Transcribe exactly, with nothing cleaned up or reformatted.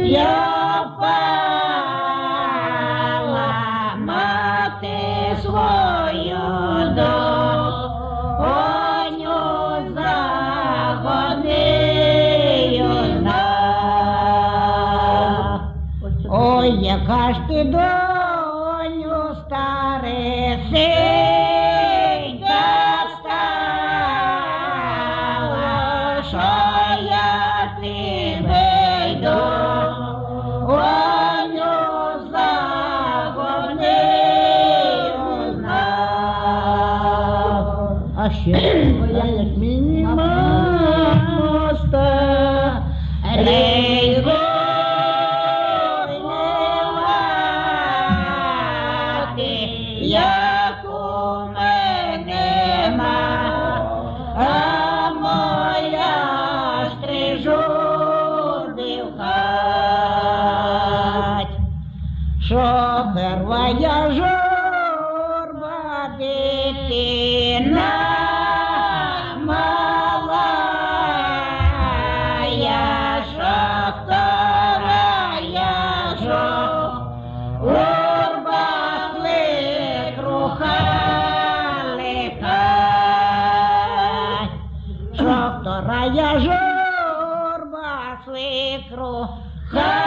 я пала мати свою доню загонию на. Ой, яка ж ти доню старесенька стала, що я тебе йду, доню загонию на. А ще як мені моста рейго як у мене ма, а моя стрижурди в хать, що первая журба дитина малая, що вторая журба вторая журба свекруха.